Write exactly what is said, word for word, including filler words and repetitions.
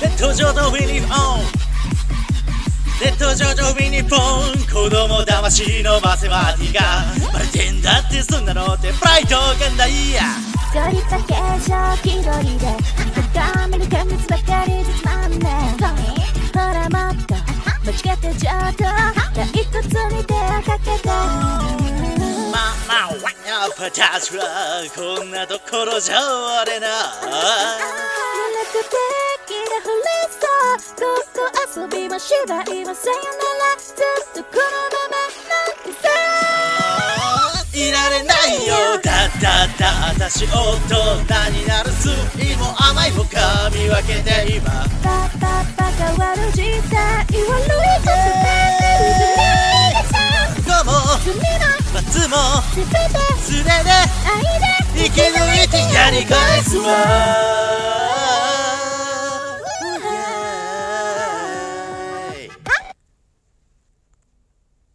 ネット上とウィニフォンネット上とウィニフォン子供騙しのマセマティがバレてんだってそんなのってプライドがないや一人だけ小気取りで高めに見物ばかりでつまんねえほらもっと間違ってちょっとライトツに手をかけてまあまあワイナーパタチはこんなところじゃ終われない魅力的なフレーズとここ遊びもしないわさよならずっとこのままなんてさいられないよだだだ私大人になる酸いも甘いも噛み分けて今バババ変わる時代を類と伝えるじゃないでしょどうも罪も罰も全て素手で愛で生き抜いてやり返すわ